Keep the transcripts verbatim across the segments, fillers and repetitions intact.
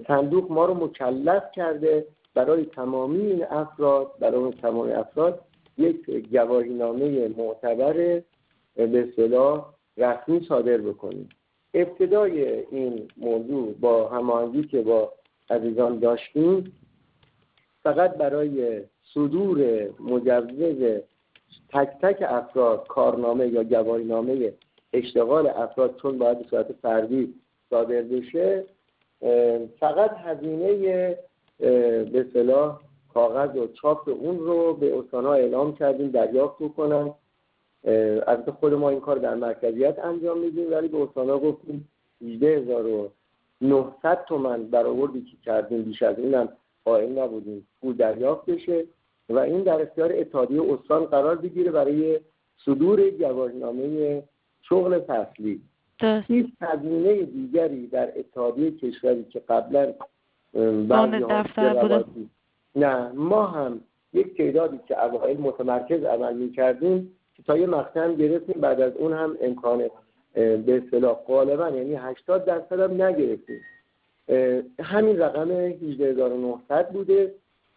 صندوق ما رو مکلف کرده برای تمامی این افراد برای اون تمامی افراد یک گواهینامه معتبر به اصطلاح رسمی صادر بکنیم. ابتدای این موضوع با هماهنگی که با عزیزان داشتیم فقط برای صدور مجوز تک تک افراد کارنامه یا گواهینامه اشتغال افراد چون باید به صورت فردی صادر بشه فقط هزینه به اصطلاح کاغذ و چاپ اون رو به استان‌ها اعلام کردیم دریافت بکنن. البته خود ما این کار در مرکزیت انجام میدیم ولی به استان‌ها گفتیم هجده هزار و نهصد تومان برآوردی که کردیم بیش از اینم قائل نبودیم پول دریافت بشه و این در اختیار اتحادیه استان قرار بگیره برای صدور گواهینامه شغل فصلی. هیچ هزینه دیگری در اتحادیه کشوری که قبلا بعضی دفتر بوده نه ما هم یک تعدادی که اوایل متمرکز عمل می‌کردیم که تا یه مقطع هم گرفتیم بعد از اون هم امکان به اصطلاح غالبا یعنی هشتاد درصد هم نگرفتیم. همین رقم هجده هزار و نهصد بوده.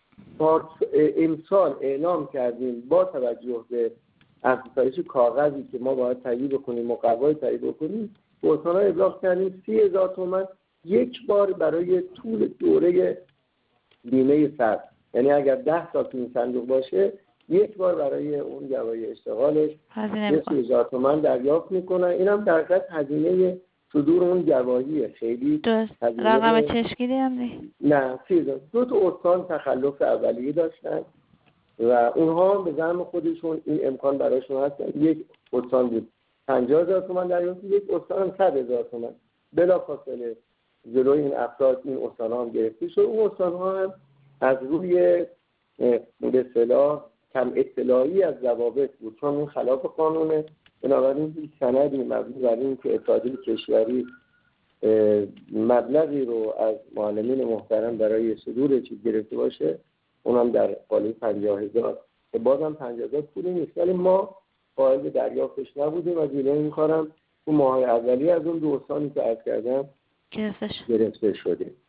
امسال اعلام کردیم با توجه به افزایش کاغذی که ما باید تهیه بکنیم مقوای تهیه بکنیم به استان‌ها ابلاغ کردیم سی هزار تومان یک بار برای طول دوره بیمه صرف، یعنی اگر ده سال تو این صندوق باشه یک بار برای اون گواهی اشتغالش سی هزار تومان دریافت میکنن. اینم در حقیقت هزینه صدور اون گواهیه. خیلی رقم چشمگیری هم نیست. نه سی هزار. دو تا استان تخلف اولیه داشتن و اونها به زعم خودشون این امکان براشون هست. یک استان بود پنجاه هزار تومان دریافت، یک استان هم صد هزار تومان. بلافاصله جلوی این افراد این استان‌ها هم گرفته شد. اون استان‌ها هم از روی به اصطلاح کم اطلاعی از ضوابط بود چون این خلاف قانونه. بنابراین هیچ سندی مبنی بر این که اتحادیه کشوری مبلغی رو از معلمین محترم برای صدور چیز گرفته باشه اونم در قالب پنجاه هزار که بازم پنجاه هزار پولی نیست ولی ما قائل دریافتش نبودیم و جلوی این کارم اون ماهای اولی از اون دو استانی که عرض کردم گرفته شده.